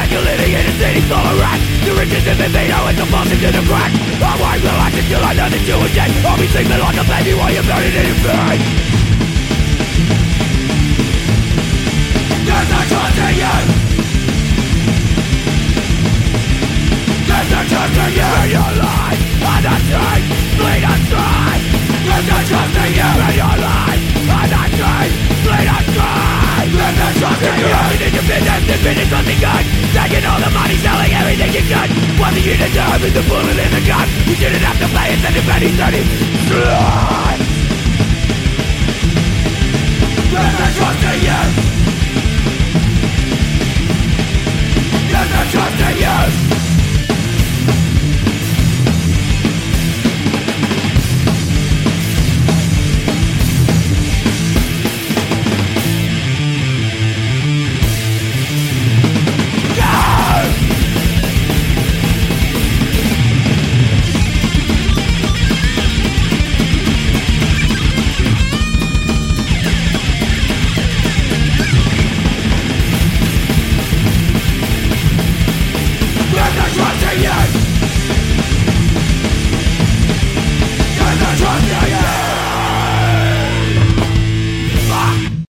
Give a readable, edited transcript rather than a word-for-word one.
Calculating in a city full of rats. The riches in the veto and the falls into the crack. I won't relax until I know that you are dead. I'll be sleeping like a baby while you're buried in your bed. There's no trust in you. There's no trust in you. In your life, on the street, bleed and dry. There's no trust in you. In your life, on the street, bleed and dry. There's no trust in you. Everything your business, the business must be good. Taking all the money, selling everything you could. What do you deserve is the bullet in the gun. You shouldn't have to pay it, send it penny, dirty blood. There's no trust in you. There's no trust in you. Trust in you.